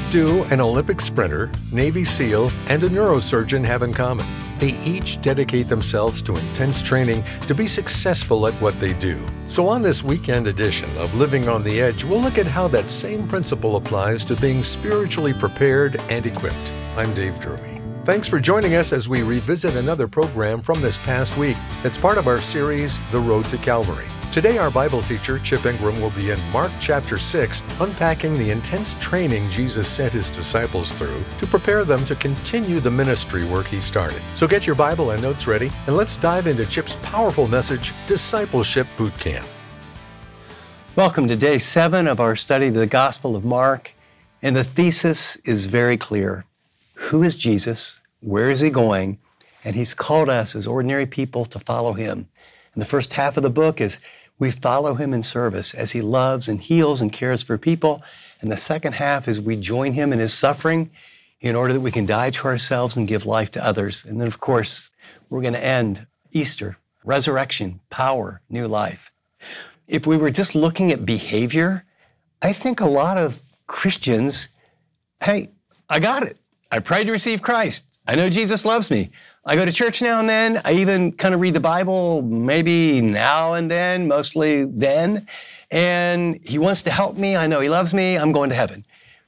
What do an Olympic sprinter, Navy SEAL, and a neurosurgeon have in common? They each dedicate themselves to intense training to be successful at what they do. So on this weekend edition of Living on the Edge, we'll look at how that same principle applies to being spiritually prepared and equipped. I'm Dave Drury. Thanks for joining us as we revisit another program from this past week. It's part of our series, The Road to Calvary. Today, our Bible teacher, Chip Ingram, will be in Mark chapter 6, unpacking the intense training Jesus sent his disciples through to prepare them to continue the ministry work he started. So get your Bible and notes ready, and let's dive into Chip's powerful message, Discipleship Boot Camp. Welcome to day 7 of our study of the Gospel of Mark, and the thesis is very clear. Who is Jesus? Where is he going? And he's called us as ordinary people to follow him. And the first half of the book is we follow him in service as he loves and heals and cares for people. And the second half is we join him in his suffering in order that we can die to ourselves and give life to others. And then, of course, we're going to end Easter, resurrection, power, new life. If we were just looking at behavior, I think a lot of Christians, hey, I got it. I prayed to receive Christ. I know Jesus loves me. I go to church now and then. I even kind of read the Bible maybe now and then, mostly then. And he wants to help me. I know he loves me. I'm going to heaven.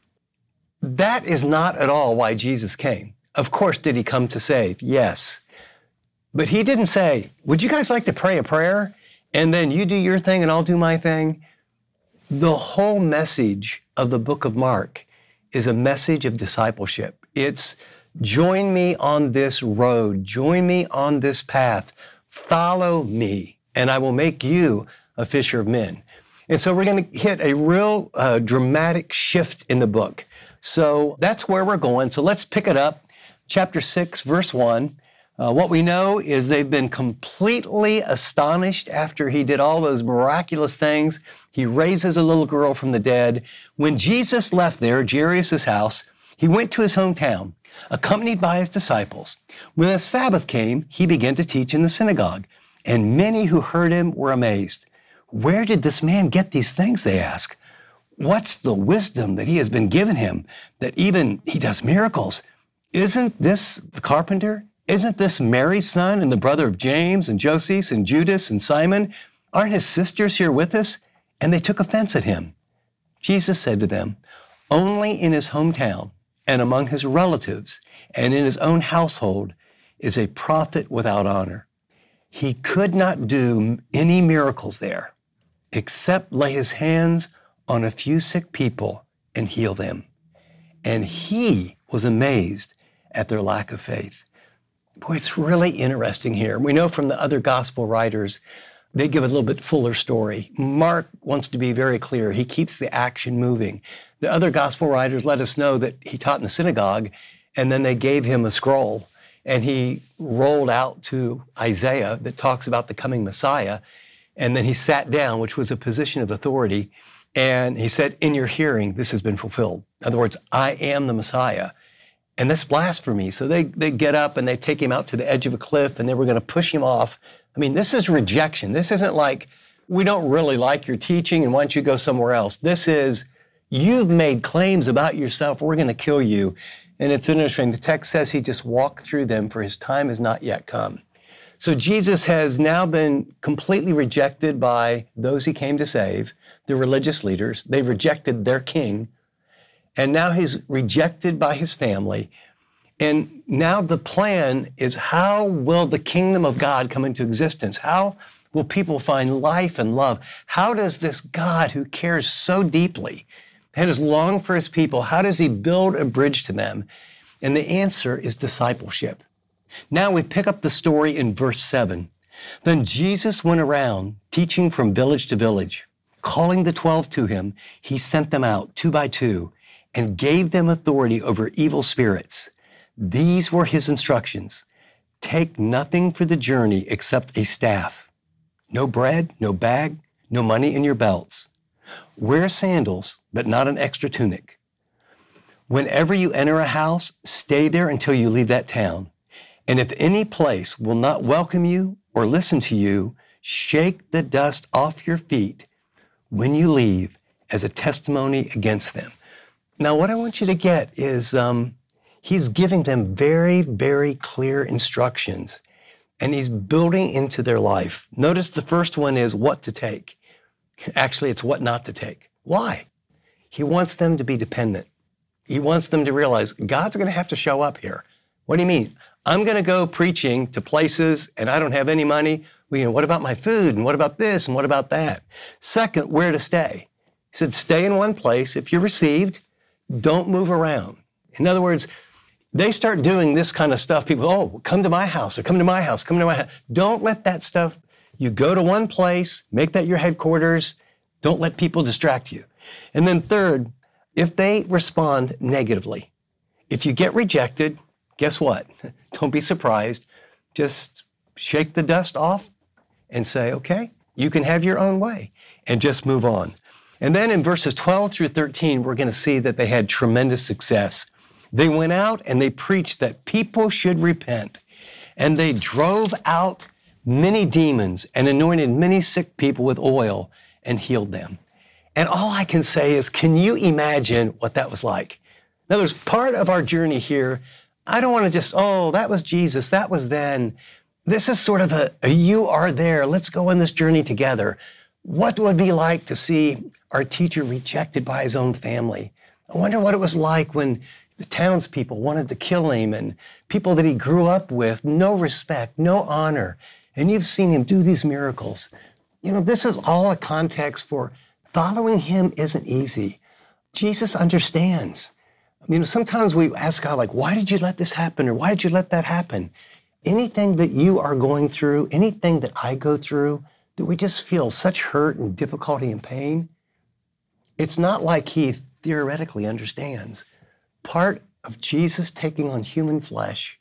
That is not at all why Jesus came. Of course, did he come to save? Yes. But he didn't say, would you guys like to pray a prayer? And then you do your thing and I'll do my thing. The whole message of the book of Mark is a message of discipleship. It's join me on this road. Join me on this path. Follow me, and I will make you a fisher of men. And so we're going to hit a real dramatic shift in the book. So that's where we're going. So let's pick it up. Chapter 6, verse 1. What we know is they've been completely astonished after he did all those miraculous things. He raises a little girl from the dead. When Jesus left there, Jairus' house, he went to his hometown, accompanied by his disciples. When the Sabbath came, he began to teach in the synagogue, and many who heard him were amazed. Where did this man get these things, they asked. What's the wisdom that he has been given him, that even he does miracles? Isn't this the carpenter? Isn't this Mary's son and the brother of James and Joses and Judas and Simon? Aren't his sisters here with us? And they took offense at him. Jesus said to them, only in his hometown and among his relatives and in his own household is a prophet without honor. He could not do any miracles there except lay his hands on a few sick people and heal them. And he was amazed at their lack of faith. Boy, it's really interesting here. We know from the other gospel writers, they give a little bit fuller story. Mark wants to be very clear. He keeps the action moving. The other gospel writers let us know that he taught in the synagogue, and then they gave him a scroll, and he rolled out to Isaiah that talks about the coming Messiah, and then he sat down, which was a position of authority, and he said, in your hearing, this has been fulfilled. In other words, I am the Messiah. And that's blasphemy. So they get up and they take him out to the edge of a cliff and they were going to push him off. I mean, this is rejection. This isn't like, we don't really like your teaching and why don't you go somewhere else? This is, you've made claims about yourself. We're going to kill you. And it's interesting. The text says he just walked through them for his time has not yet come. So Jesus has now been completely rejected by those he came to save, the religious leaders. They rejected their king. And now he's rejected by his family. And now the plan is, how will the kingdom of God come into existence? How will people find life and love? How does this God who cares so deeply and has longed for his people, how does he build a bridge to them? And the answer is discipleship. Now we pick up the story in verse 7. Then Jesus went around teaching from village to village. Calling the 12 to him, he sent them out 2 by 2 and gave them authority over evil spirits. These were his instructions. Take nothing for the journey except a staff. No bread, no bag, no money in your belts. Wear sandals, but not an extra tunic. Whenever you enter a house, stay there until you leave that town. And if any place will not welcome you or listen to you, shake the dust off your feet when you leave as a testimony against them. Now, what I want you to get is he's giving them very, very clear instructions, and he's building into their life. Notice the first one is what to take. Actually, it's what not to take. Why? He wants them to be dependent. He wants them to realize God's going to have to show up here. What do you mean? I'm going to go preaching to places and I don't have any money. Well, what about my food? And what about this? And what about that? Second, where to stay. He said, stay in one place. If you're received, don't move around. In other words, they start doing this kind of stuff. People, oh, come to my house or come to my house, come to my house. Don't let that stuff, you go to one place, make that your headquarters. Don't let people distract you. And then third, if they respond negatively, if you get rejected, guess what? Don't be surprised. Just shake the dust off and say, okay, you can have your own way, and just move on. And then in verses 12 through 13, we're going to see that they had tremendous success. They went out and they preached that people should repent, and they drove out many demons and anointed many sick people with oil and healed them. And all I can say is, can you imagine what that was like? Now, there's part of our journey here. I don't want to just, oh, that was Jesus, that was then. This is sort of a you are there. Let's go on this journey together. What would it be like to see our teacher rejected by his own family? I wonder what it was like when the townspeople wanted to kill him and people that he grew up with, no respect, no honor. And you've seen him do these miracles. You know, this is all a context for following him isn't easy. Jesus understands. You know, sometimes we ask God, like, why did you let this happen? Or why did you let that happen? Anything that you are going through, anything that I go through, that we just feel such hurt and difficulty and pain, it's not like he theoretically understands. Part of Jesus taking on human flesh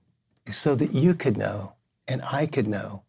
is so that you could know and I could know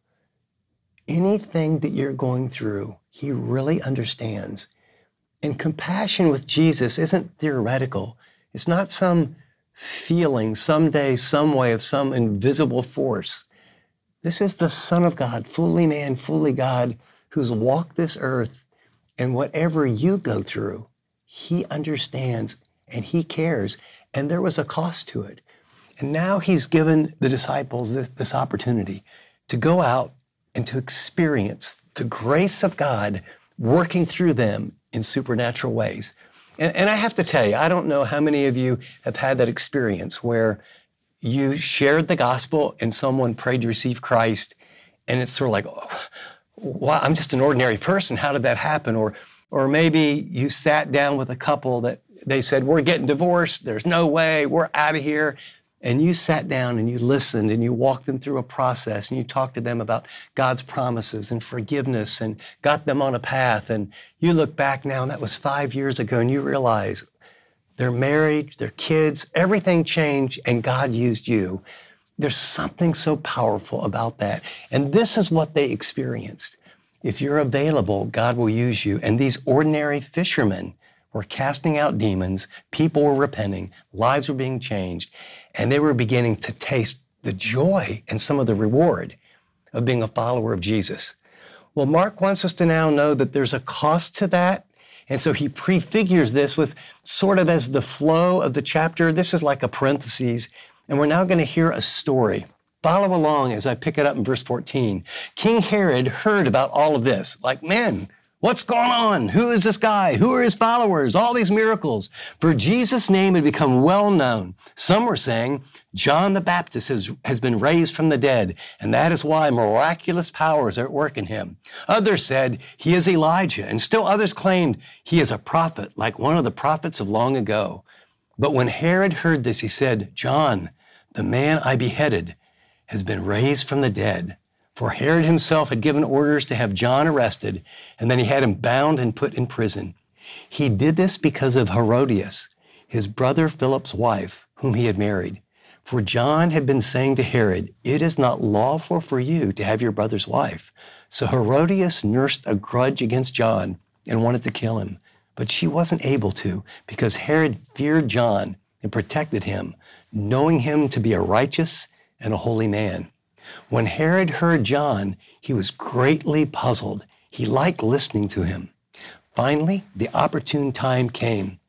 anything that you're going through, he really understands. And compassion with Jesus isn't theoretical. It's not some feeling, someday, some way of some invisible force. This is the Son of God, fully man, fully God, who's walked this earth. And whatever you go through, he understands and he cares. And there was a cost to it. And now he's given the disciples this opportunity to go out and to experience the grace of God working through them in supernatural ways. And I have to tell you, I don't know how many of you have had that experience where you shared the gospel and someone prayed to receive Christ, and it's sort of like, oh, wow, I'm just an ordinary person. How did that happen? Or maybe you sat down with a couple that they said, we're getting divorced. There's no way. We're out of here. And you sat down and you listened and you walked them through a process and you talked to them about God's promises and forgiveness and got them on a path. And you look back now, and that was 5 years ago, and you realize their marriage, their kids, everything changed, and God used you. There's something so powerful about that. And this is what they experienced. If you're available, God will use you. And these ordinary fishermen were casting out demons, people were repenting, lives were being changed, and they were beginning to taste the joy and some of the reward of being a follower of Jesus. Well, Mark wants us to now know that there's a cost to that, and so he prefigures this with sort of as the flow of the chapter. This is like a parenthesis, and we're now going to hear a story. Follow along as I pick it up in verse 14. King Herod heard about all of this, like, man, what's going on? Who is this guy? Who are his followers? All these miracles. For Jesus' name had become well known. Some were saying, John the Baptist has been raised from the dead, and that is why miraculous powers are at work in him. Others said, he is Elijah, and still others claimed he is a prophet, like one of the prophets of long ago. But when Herod heard this, he said, John, the man I beheaded, has been raised from the dead. For Herod himself had given orders to have John arrested, and then he had him bound and put in prison. He did this because of Herodias, his brother Philip's wife, whom he had married. For John had been saying to Herod, it is not lawful for you to have your brother's wife. So Herodias nursed a grudge against John and wanted to kill him. But she wasn't able to, because Herod feared John and protected him, knowing him to be a righteous and a holy man. When Herod heard John, he was greatly puzzled. He liked listening to him. Finally, the opportune time came.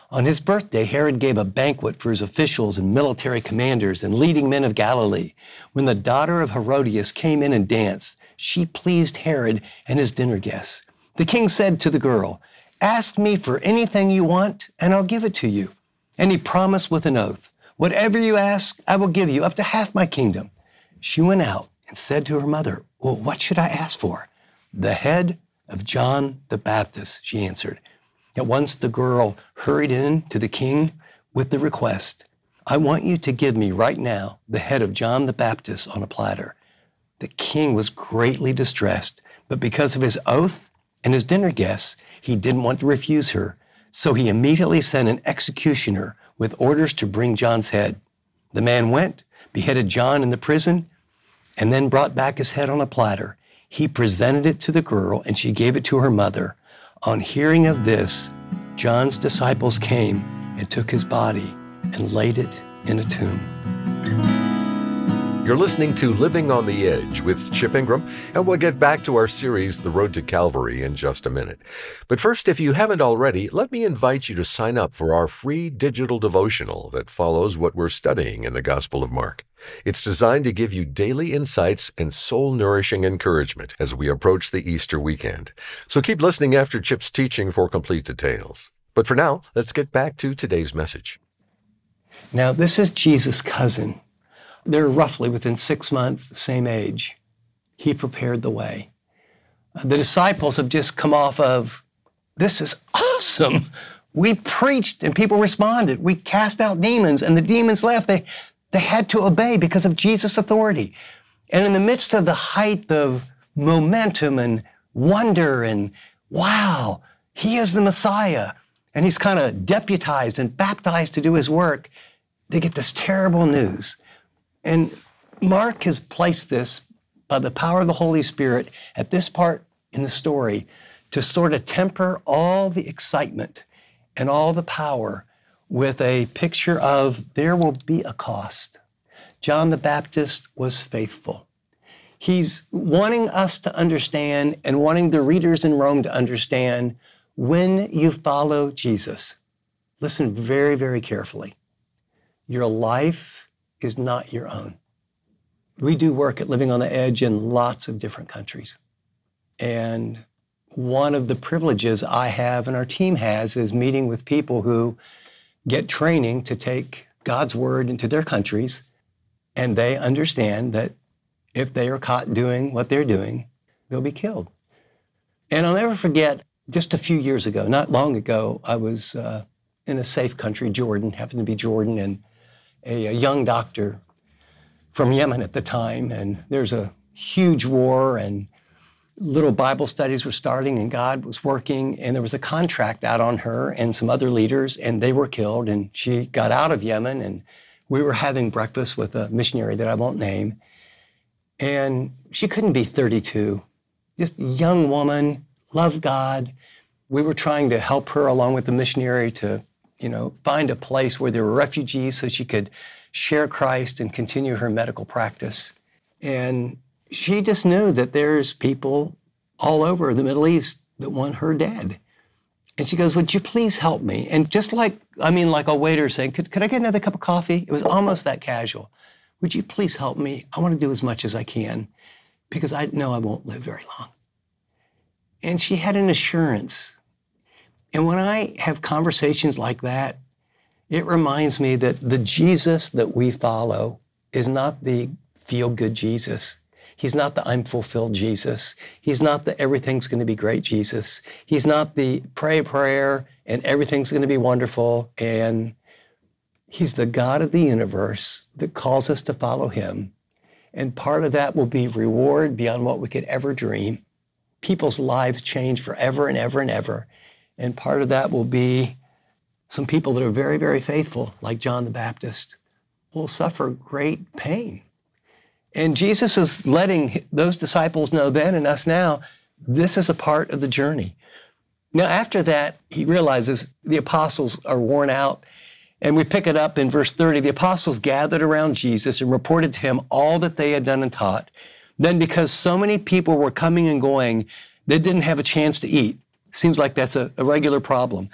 On his birthday, Herod gave a banquet for his officials and military commanders and leading men of Galilee. When the daughter of Herodias came in and danced, she pleased Herod and his dinner guests. The king said to the girl, "Ask me for anything you want, and I'll give it to you." And he promised with an oath, "Whatever you ask, I will give you, up to half my kingdom." She went out and said to her mother, "Well, what should I ask for?" "The head of John the Baptist," she answered. At once the girl hurried in to the king with the request, "I want you to give me right now the head of John the Baptist on a platter." The king was greatly distressed, but because of his oath and his dinner guests, he didn't want to refuse her. So he immediately sent an executioner with orders to bring John's head. The man went, beheaded John in the prison, and then brought back his head on a platter. He presented it to the girl, and she gave it to her mother. On hearing of this, John's disciples came and took his body and laid it in a tomb. You're listening to Living on the Edge with Chip Ingram, and we'll get back to our series, The Road to Calvary, in just a minute. But first, if you haven't already, let me invite you to sign up for our free digital devotional that follows what we're studying in the Gospel of Mark. It's designed to give you daily insights and soul-nourishing encouragement as we approach the Easter weekend. So keep listening after Chip's teaching for complete details. But for now, let's get back to today's message. Now, this is Jesus' cousin. They're roughly within 6 months, the same age. He prepared the way. The disciples have just come off of, "This is awesome. We preached and people responded. We cast out demons and the demons left." They had to obey because of Jesus' authority. And in the midst of the height of momentum and wonder and, wow, he is the Messiah, and he's kind of deputized and baptized to do his work, they get this terrible news. And Mark has placed this by the power of the Holy Spirit at this part in the story to sort of temper all the excitement and all the power with a picture of there will be a cost. John the Baptist was faithful. He's wanting us to understand and wanting the readers in Rome to understand, when you follow Jesus, listen very, very carefully. Your life is not your own. We do work at Living on the Edge in lots of different countries. And one of the privileges I have and our team has is meeting with people who get training to take God's word into their countries, and they understand that if they are caught doing what they're doing, they'll be killed. And I'll never forget, just a few years ago, not long ago, I was in a safe country, Jordan, happened to be Jordan, and a young doctor from Yemen at the time, and there's a huge war, and little Bible studies were starting, and God was working, and there was a contract out on her and some other leaders, and they were killed, and she got out of Yemen, and we were having breakfast with a missionary that I won't name, and she couldn't be 32, just a young woman, loved God. We were trying to help her along with the missionary to, find a place where there were refugees so she could share Christ and continue her medical practice. And she just knew that there's people all over the Middle East that want her dead. And she goes, "Would you please help me?" And just like a waiter saying, could I get another cup of coffee? It was almost that casual. "Would you please help me? I want to do as much as I can because I know I won't live very long." And she had an assurance. And when I have conversations like that, it reminds me that the Jesus that we follow is not the feel-good Jesus. He's not the I'm fulfilled Jesus. He's not the everything's going to be great Jesus. He's not the pray a prayer and everything's going to be wonderful. And he's the God of the universe that calls us to follow him. And part of that will be reward beyond what we could ever dream. People's lives change forever and ever and ever. And part of that will be some people that are very, very faithful, like John the Baptist, will suffer great pain. And Jesus is letting those disciples know then and us now, this is a part of the journey. Now, after that, he realizes the apostles are worn out. And we pick it up in verse 30. The apostles gathered around Jesus and reported to him all that they had done and taught. Then because so many people were coming and going, they didn't have a chance to eat. Seems like that's a regular problem.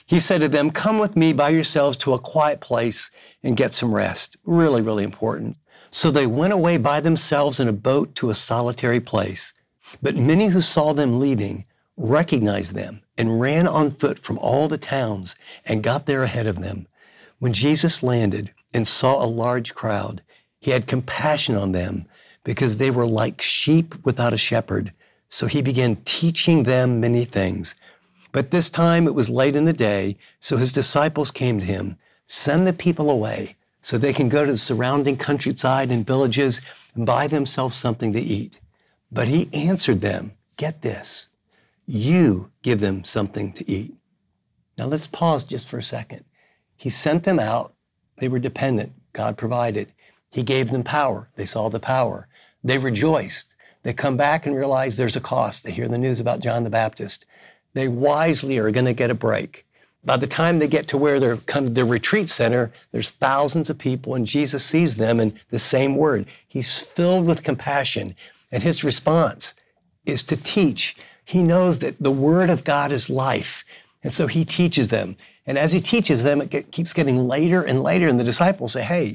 He said to them, "Come with me by yourselves to a quiet place and get some rest." Really, really important. So they went away by themselves in a boat to a solitary place. But many who saw them leaving recognized them and ran on foot from all the towns and got there ahead of them. When Jesus landed and saw a large crowd, he had compassion on them because they were like sheep without a shepherd. So he began teaching them many things. But this time it was late in the day, so his disciples came to him, "Send the people away so they can go to the surrounding countryside and villages and buy themselves something to eat." But he answered them, get this, "You give them something to eat." Now let's pause just for a second. He sent them out. They were dependent. God provided. He gave them power. They saw the power. They rejoiced. They come back and realize there's a cost. They hear the news about John the Baptist. They wisely are going to get a break. By the time they get to where they're come to the retreat center, there's thousands of people, and Jesus sees them in the same word. He's filled with compassion, and his response is to teach. He knows that the word of God is life, and so he teaches them. And as he teaches them, it keeps getting later and later, and the disciples say, "Hey,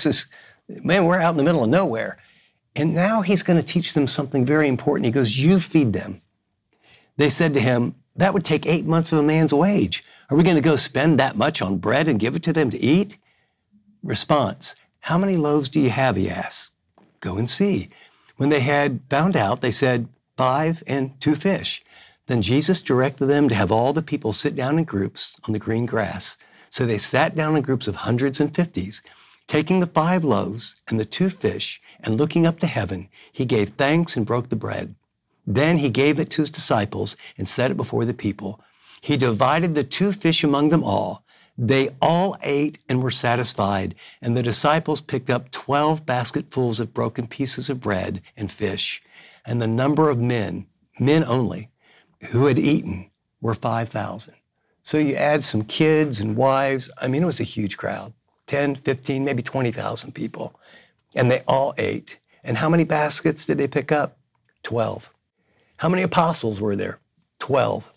we're out in the middle of nowhere." And now he's going to teach them something very important. He goes, "You feed them." They said to him, "That would take 8 months of a man's wage. Are we going to go spend that much on bread and give it to them to eat?" Response, "How many loaves do you have?" he asked. "Go and see." When they had found out, they said, 5 and 2 fish. Then Jesus directed them to have all the people sit down in groups on the green grass. So they sat down in groups of hundreds and fifties. Taking the 5 loaves and the 2 fish and looking up to heaven, he gave thanks and broke the bread. Then he gave it to his disciples and set it before the people. He divided the 2 fish among them all. They all ate and were satisfied, and the disciples picked up 12 basketfuls of broken pieces of bread and fish. And the number of men only, who had eaten were 5,000. So you add some kids and wives. It was a huge crowd, 10, 15, maybe 20,000 people. And they all ate. And how many baskets did they pick up? 12. How many apostles were there? 12.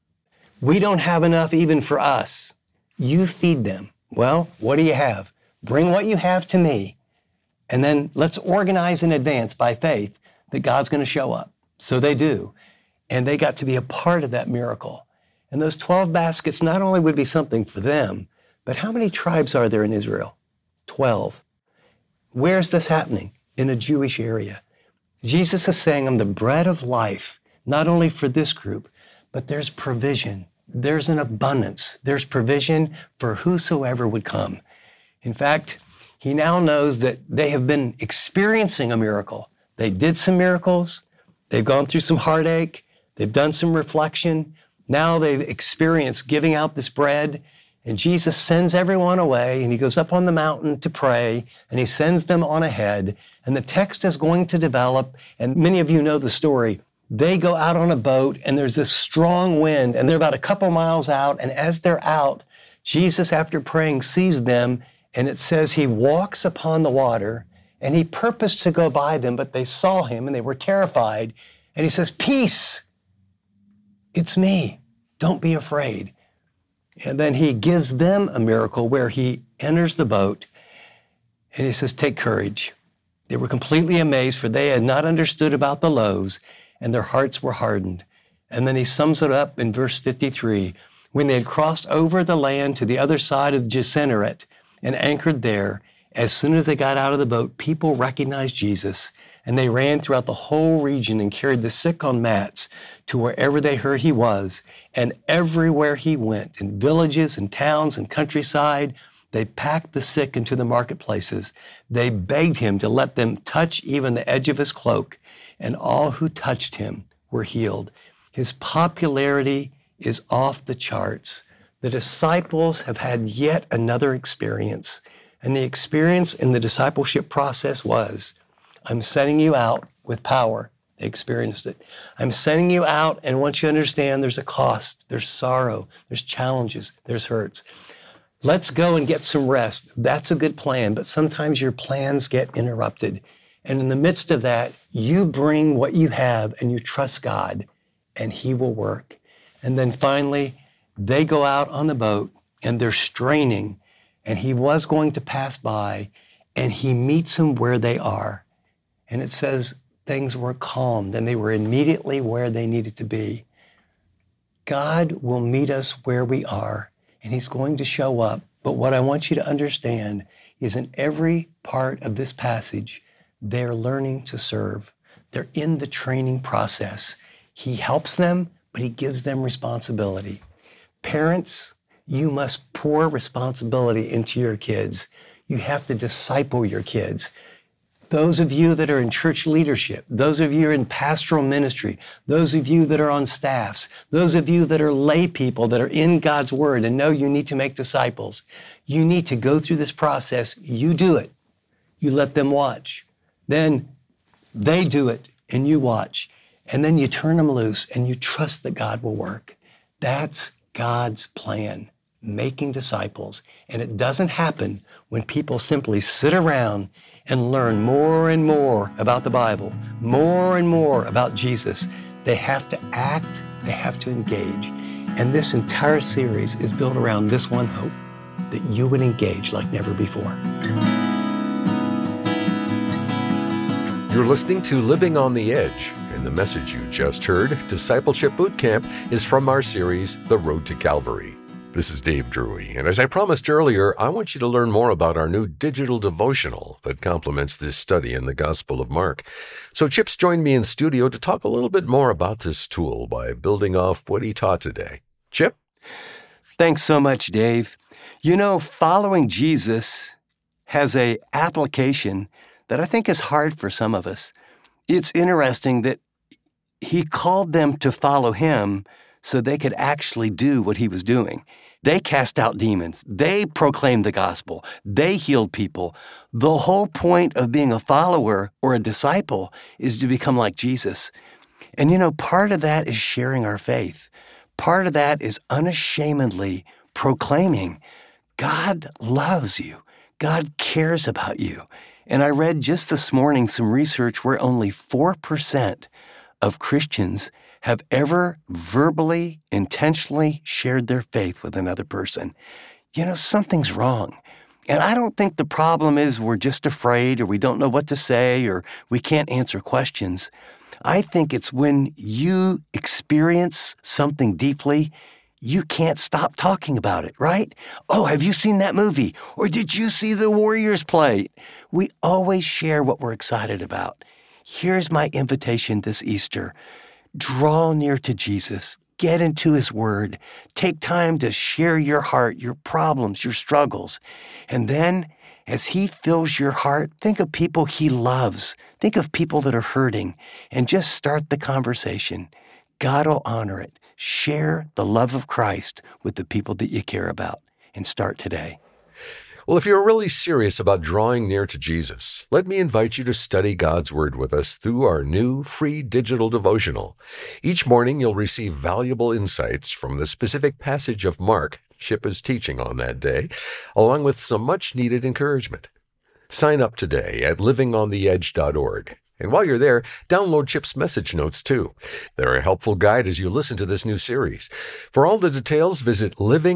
We don't have enough even for us. You feed them. Well, what do you have? Bring what you have to me. And then let's organize in advance by faith that God's going to show up. So they do. And they got to be a part of that miracle. And those 12 baskets not only would be something for them, but how many tribes are there in Israel? 12. Where's this happening? In a Jewish area. Jesus is saying, "I'm the bread of life, not only for this group, but there's provision. There's an abundance. There's provision for whosoever would come." In fact, he now knows that they have been experiencing a miracle. They did some miracles. They've gone through some heartache. They've done some reflection. Now they've experienced giving out this bread. And Jesus sends everyone away, and he goes up on the mountain to pray, and he sends them on ahead. And the text is going to develop, and many of you know the story. They go out on a boat, and there's this strong wind, and they're about a couple miles out. And as they're out, Jesus, after praying, sees them, and it says he walks upon the water, and he purposed to go by them, but they saw him, and they were terrified. And he says, "Peace, it's me. Don't be afraid." And then he gives them a miracle where he enters the boat, and he says, "Take courage." They were completely amazed, for they had not understood about the loaves, and their hearts were hardened. And then he sums it up in verse 53. When they had crossed over the land to the other side of Gennesaret and anchored there, as soon as they got out of the boat, people recognized Jesus, and they ran throughout the whole region and carried the sick on mats to wherever they heard he was. And everywhere he went, in villages and towns and countryside, they packed the sick into the marketplaces. They begged him to let them touch even the edge of his cloak, and all who touched him were healed. His popularity is off the charts. The disciples have had yet another experience, and the experience in the discipleship process was, "I'm sending you out with power." They experienced it. "I'm sending you out, and once you understand there's a cost, there's sorrow, there's challenges, there's hurts. Let's go and get some rest." That's a good plan, but sometimes your plans get interrupted. And in the midst of that, you bring what you have and you trust God, and he will work. And then finally, They go out on the boat and they're straining, and he was going to pass by, and he meets them where they are. And it says things were calmed and they were immediately where they needed to be. God will meet us where we are, and he's going to show up. But what I want you to understand is in every part of this passage, they're learning to serve. They're in the training process. He helps them, but he gives them responsibility. Parents, you must pour responsibility into your kids. You have to disciple your kids. Those of you that are in church leadership, those of you who are in pastoral ministry, those of you that are on staffs, those of you that are lay people that are in God's word and know you need to make disciples, you need to go through this process. You do it. You let them watch. Then they do it and you watch. And then you turn them loose and you trust that God will work. That's God's plan, making disciples. And it doesn't happen when people simply sit around and learn more and more about the Bible, more and more about Jesus. They have to act, they have to engage. And this entire series is built around this one hope, that you would engage like never before. You're listening to Living on the Edge, and the message you just heard, Discipleship Bootcamp, is from our series, The Road to Calvary. This is Dave Drury, and as I promised earlier, I want you to learn more about our new digital devotional that complements this study in the Gospel of Mark. So Chip's joined me in studio to talk a little bit more about this tool by building off what he taught today. Chip? Thanks so much, Dave. You know, following Jesus has an application that I think is hard for some of us. It's interesting that he called them to follow him so they could actually do what he was doing. They cast out demons. They proclaimed the gospel. They healed people. The whole point of being a follower or a disciple is to become like Jesus. And you know, part of that is sharing our faith. Part of that is unashamedly proclaiming God loves you. God cares about you. And I read just this morning some research where only 4% of Christians have ever verbally, intentionally shared their faith with another person. You know, something's wrong. And I don't think the problem is we're just afraid or we don't know what to say or we can't answer questions. I think it's when you experience something deeply, you can't stop talking about it, right? Oh, have you seen that movie? Or did you see the Warriors play? We always share what we're excited about. Here's my invitation this Easter. Draw near to Jesus. Get into his word. Take time to share your heart, your problems, your struggles. And then, as he fills your heart, think of people he loves. Think of people that are hurting. And just start the conversation. God will honor it. Share the love of Christ with the people that you care about. And start today. Well, if you're really serious about drawing near to Jesus, let me invite you to study God's Word with us through our new free digital devotional. Each morning, you'll receive valuable insights from the specific passage of Mark Chip is teaching on that day, along with some much-needed encouragement. Sign up today at livingontheedge.org. And while you're there, download Chip's message notes too. They're a helpful guide as you listen to this new series. For all the details, visit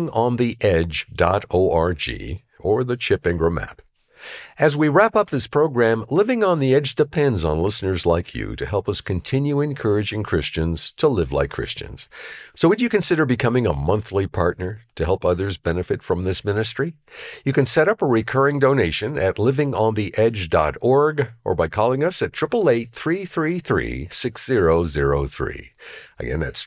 livingontheedge.org or the Chip Ingram app. As we wrap up this program, Living on the Edge depends on listeners like you to help us continue encouraging Christians to live like Christians. So would you consider becoming a monthly partner to help others benefit from this ministry? You can set up a recurring donation at livingontheedge.org or by calling us at 888-333-6003. Again, that's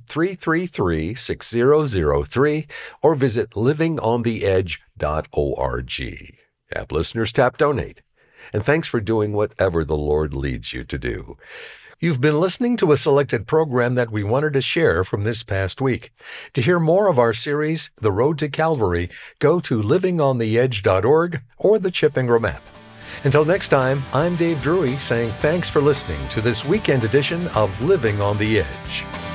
888-333-6003 or visit livingontheedge.org. App listeners, tap donate. And thanks for doing whatever the Lord leads you to do. You've been listening to a selected program that we wanted to share from this past week. To hear more of our series, The Road to Calvary, go to livingontheedge.org or the Chip Ingram app. Until next time, I'm Dave Drury saying thanks for listening to this weekend edition of Living on the Edge.